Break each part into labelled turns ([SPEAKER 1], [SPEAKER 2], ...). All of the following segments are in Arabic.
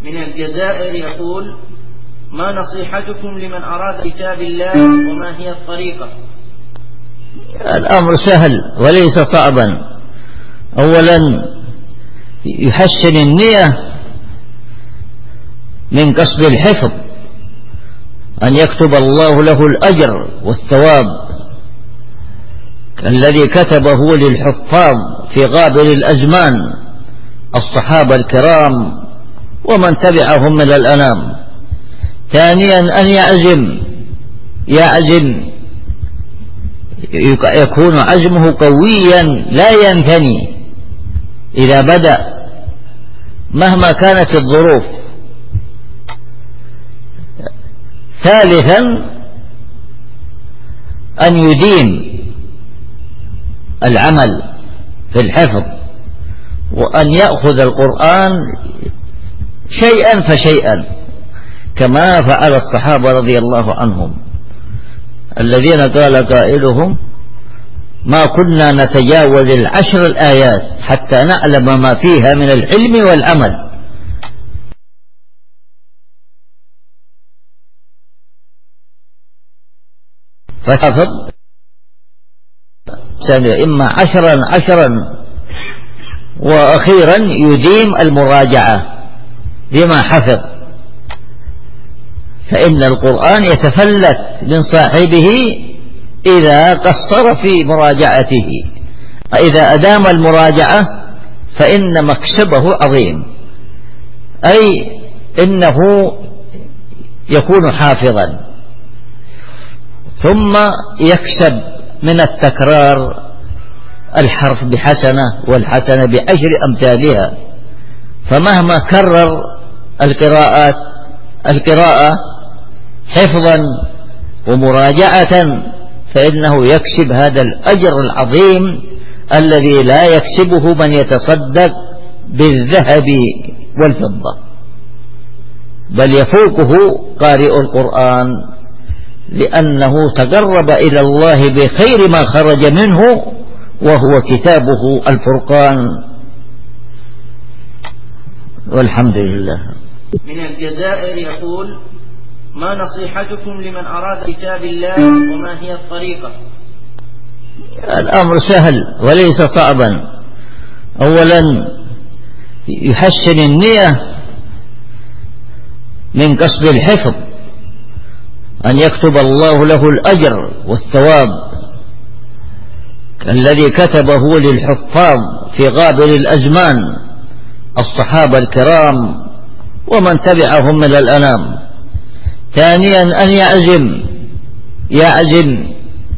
[SPEAKER 1] من الجزائر يقول: ما نصيحتكم لمن أراد كتاب الله وما هي الطريقة؟
[SPEAKER 2] الأمر سهل وليس صعبا. أولا يحسن النية من قصد الحفظ، أن يكتب الله له الأجر والثواب الذي كتبه للحفاظ في غابر الأزمان الصحابة الكرام ومن تبعهم من الأنام. ثانيا أن يعزم يكون عزمه قويا لا ينثني إذا بدأ مهما كانت الظروف. ثالثا أن يديم العمل في الحفظ، وأن يأخذ القرآن شيئا فشيئا كما فعل الصحابة رضي الله عنهم الذين قال قائلهم: ما كنا نتجاوز 10 الآيات حتى نعلم ما فيها من العلم والعمل. فحفظ إما 10 وأخيرا يديم المراجعة بما حفظ، فإن القرآن يتفلت من صاحبه إذا قصر في مراجعته. إذا أدام المراجعة فإن مكسبه عظيم، أي إنه يكون حافظا، ثم يكسب من التكرار الحرف بحسنة والحسنة ب10 أمثالها. فمهما كرر القراءة حفظا ومراجعة فإنه يكسب هذا الأجر العظيم الذي لا يكسبه من يتصدق بالذهب والفضة، بل يفوقه قارئ القرآن، لأنه تقرب إلى الله بخير ما خرج منه وهو كتابه الفرقان. والحمد لله.
[SPEAKER 1] من الجزائر يقول: ما نصيحتكم لمن أراد كتاب الله وما هي الطريقة؟
[SPEAKER 2] الأمر سهل وليس صعبا. أولا يحسن النية من قصد الحفظ، أن يكتب الله له الأجر والثواب الذي كتبه للحفاظ في غابر الأزمان الصحابة الكرام ومن تبعهم من الأنام. ثانيا أن يعزم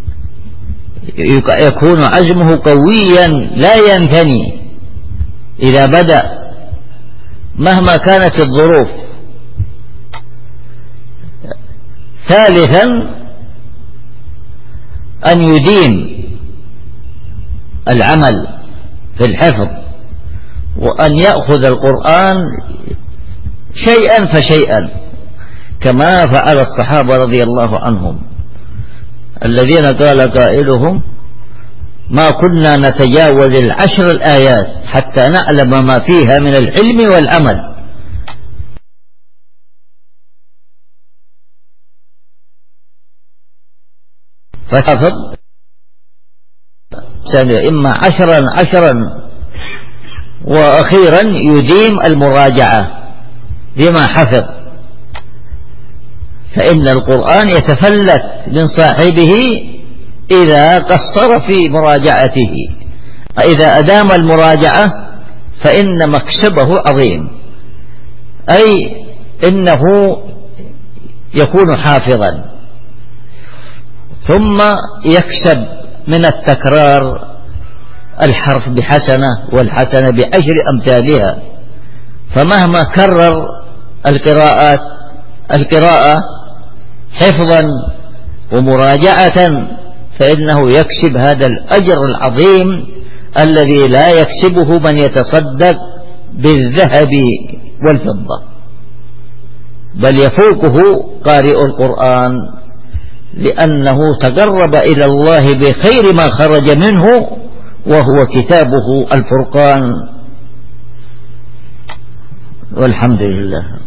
[SPEAKER 2] يكون عزمه قويا لا ينثني إذا بدأ مهما كانت الظروف. ثالثا أن يديم العمل في الحفظ، وأن يأخذ القرآن شيئا فشيئا كما فعل الصحابة رضي الله عنهم الذين قال قائلهم: ما كنا نتجاوز 10 الآيات حتى نعلم ما فيها من العلم والعمل. فحفظ إما 10 وأخيرا يديم المراجعة بما حفظ، فإن القرآن يتفلت من صاحبه إذا قصر في مراجعته. إذا أدام المراجعة فإن مكسبه عظيم، أي إنه يكون حافظا، ثم يكسب من التكرار الحرف بحسنة والحسنة ب10 أمثالها. فمهما كرر القراءة حفظا ومراجعة فإنه يكسب هذا الأجر العظيم الذي لا يكسبه من يتصدق بالذهب والفضة، بل يفوقه قارئ القرآن، لأنه تقرب إلى الله بخير ما خرج منه وهو كتابه الفرقان. والحمد لله.